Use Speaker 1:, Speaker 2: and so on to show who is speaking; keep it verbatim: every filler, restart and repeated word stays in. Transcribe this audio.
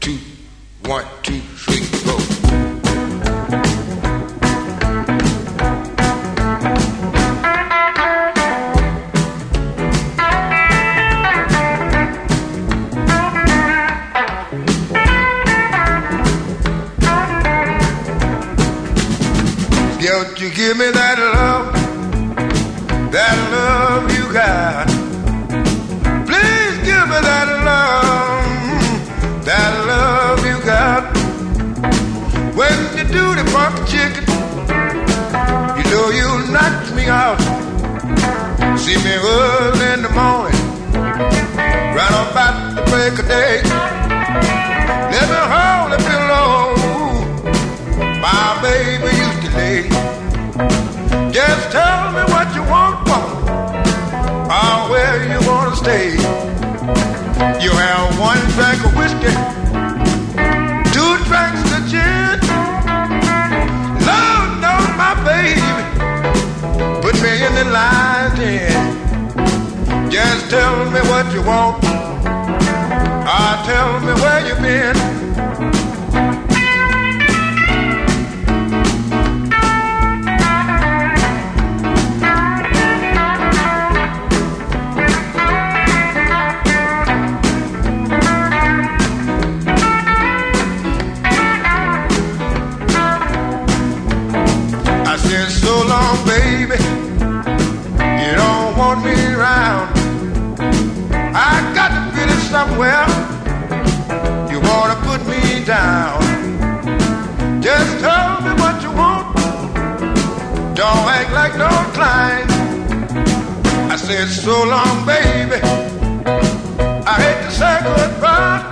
Speaker 1: two, one, two, three, go. Don't you give me that love, that love you got. Please give me that love, that love you got. When you do the funky chicken, you know you knock me out. See me early in the morning, right about the break of day. Let me hold the pillow, my baby used to lay. Just tell me what you want, woman, or where you want to stay. You have one drink of whiskey, two drinks of gin. Lord knows, my baby, put me in the line then. Just tell me what you want, or tell me where you been. So long, baby, you don't want me around. I got to finish somewhere. You wanna put me down. Just tell me what you want. Don't act like no client. I said so long, baby, I hate to say goodbye.